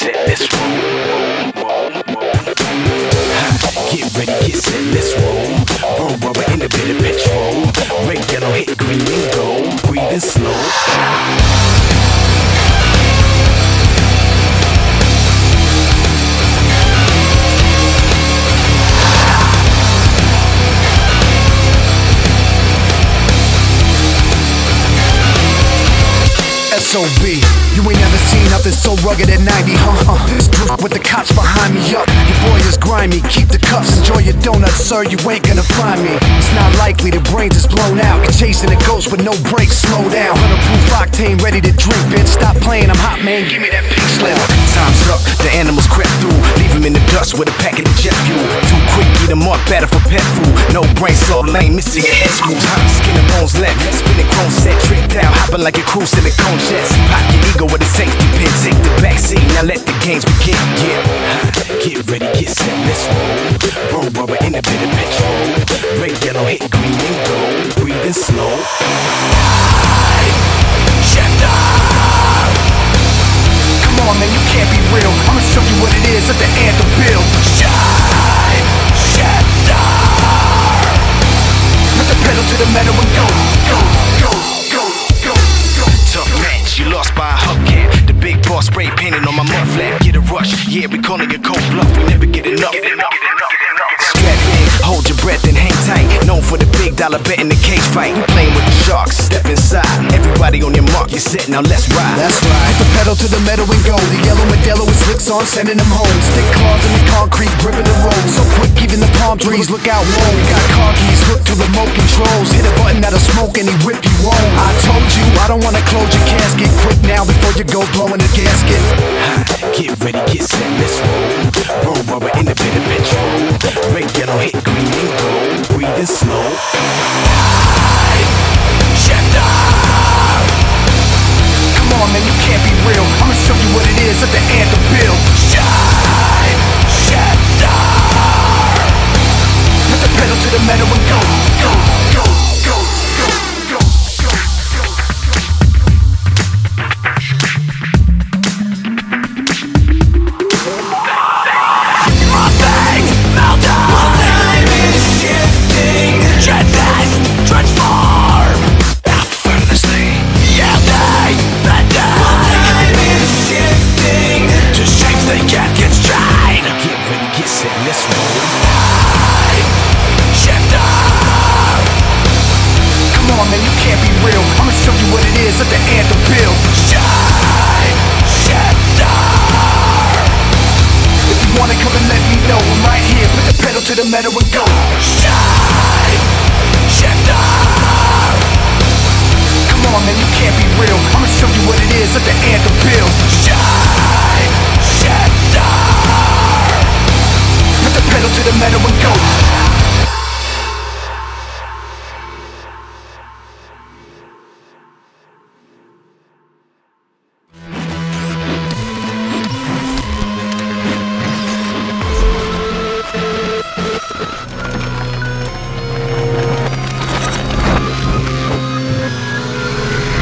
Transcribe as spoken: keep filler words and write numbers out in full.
set, let's roll. Get ready, get set, let's roll. Roll rubber in the bit of petrol. Red, yellow, hit green and gold. Breathing slow. S O B, you ain't never seen nothing so rugged at ninety, huh? Uh, Strip with the cops behind me, up. Your boy is grimy, keep the cuffs, enjoy your donuts, sir, you ain't gonna find me. It's not likely the brains is blown out. You're chasing a ghost with no brakes, slow down. Bulletproof octane, ready to drink, bitch. Stop playing, I'm hot, man, give me that pink slip. Time's up, the animals crept through. Leave him in the dust with a packet of jet fuel. Too quick, eat him up, better for pet food. No brain cell lane, missing your head screws. Hot skin and bones left, spinning chrome set, tricked out, hopping like a crew silicone jets. Pop your ego with a safety pin, take the backseat, now let the games begin. Yeah, get ready, get set, let's roll. Roll rubber in a bit of petrol. Red, yellow, hit green and gold. Breathing slow. Shift up. Come on, man, you can't be real. I'ma show you what it is at the anthem build. Shine, shift up. Put the pedal to the metal and go, go, go, go, go, go. Tough match, you lost by a hubcap. The big boss spray painted on my mud flap. Get a rush, yeah, we calling it cold bluff. We never get enough. Strap in, hold your breath and hang tight. Known for the big dollar bet in the cage fight. We playing with the sharks, step inside. Everybody on your mark, you set, now let's ride. That's right. Put the pedal to the metal and go. The yellow Modelo with slicks on, sending them home. Stick claws in the concrete, gripping the road. So quick, even the palm trees look out, whoa. We got car keys hooked to remote controls. Hit a button that'll smoke and he whip you home. I told you, I don't wanna close your casket. Quick now before you go blowing the gasket. Get ready, get set, let's roll. Roll rubber in a bit of petrol. Red, yellow, hit green and gold. Breathing slow. Shift up. Come on, man, you can't be real. I'ma show you what it is at the anthem build. Shine, shift up. Put the pedal to the metal and go, go, go, go, go, go, go, My thing, meltdown. My time is shifting. Dread fast, transform. Effortlessly, yielding, bending. My time is shifting. To shapes they can't constrain. Get ready, get set, let's roll. Shift up. Come on, man, you can't be real. I'ma show you what it is at the anthem build. Shine, shift up. If you wanna come and let me know, I'm right here. Put the pedal to the metal and go. Shine, shift up. Come on, man, you can't be real. I'ma show you what it is at the anthem build. Shine, shift up. Put the pedal to the metal and go.